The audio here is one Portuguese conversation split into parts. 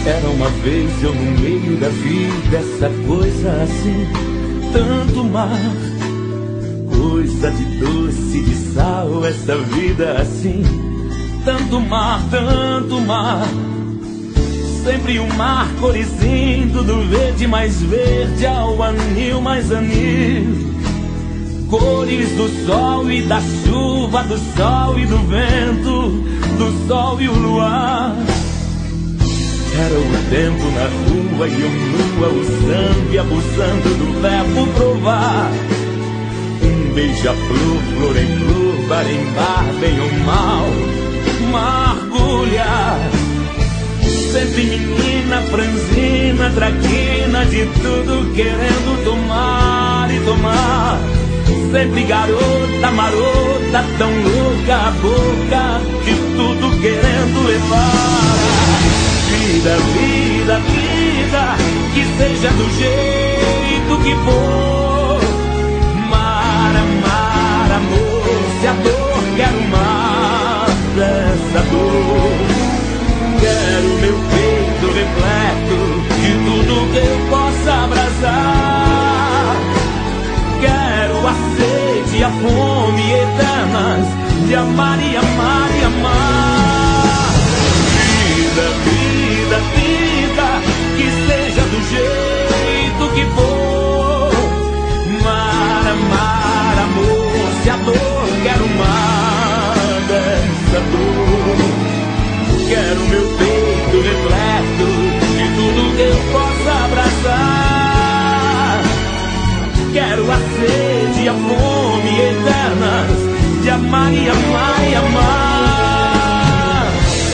Era uma vez eu no meio da vida, essa coisa assim, tanto mar, coisa de doce, de sal, essa vida assim, tanto mar, tanto mar. Sempre o mar corizindo, do verde mais verde ao anil mais anil. Cores do sol e da chuva, do sol e do vento, do sol e o luar. Era o tempo na rua e eu nua, usando e abusando do verbo provar. Um beija-flor, flor em flor, bar em bar, bem ou mal, mergulhar. Sempre menina, franzina, traquina, de tudo querendo tomar e tomar. Sempre garota, marota, tão louca a boca, de tudo querendo levar. Vida, vida, vida, que seja do jeito que for. Mar, amar, amor, se a dor quer o mar dessa dor. Quero meu peito repleto de tudo que eu possa abraçar. Quero a sede e a fome eternas de amar e amar e amar. Vida, vida, vida, que seja do jeito que for. Mar, amar, amor, se a dor quer o mar dessa dor. Quero meu peito repleto de tudo que eu possa abraçar. Quero a sede e a fome eternas de amar e amar e amar.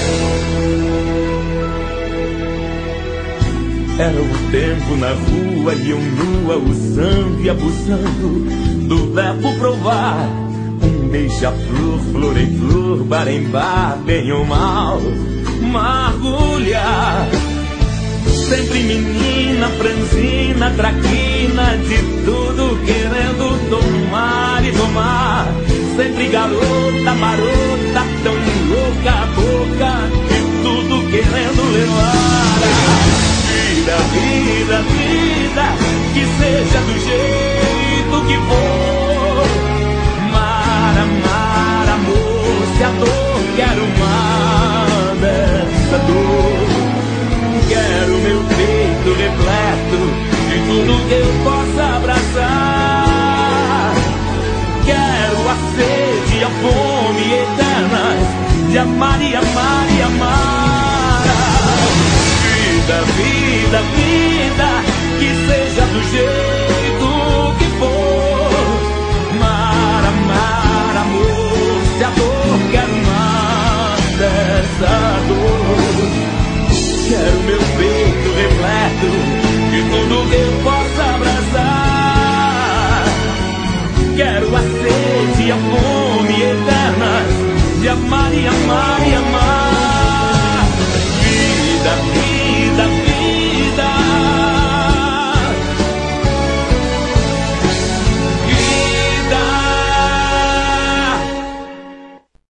Era o tempo na rua e eu nua, usando e abusando do verbo provar. Um beija-flor, flor em flor, bar em bar, bem ou mal, mergulhar. Sempre menina, franzina, traquina, de tudo querendo tomar e tomar. Sempre garota, marota, tão louca a boca, de tudo querendo levar. Vida, vida, vida, que seja do jeito que for. Mar, amar, amor, se a dor quer o mar dessa dor. Quero meu peito repleto de tudo que eu possa abraçar. Quero a sede e a fome eternas de amar e amar e amar. Vida, vida, vida, que seja do jeito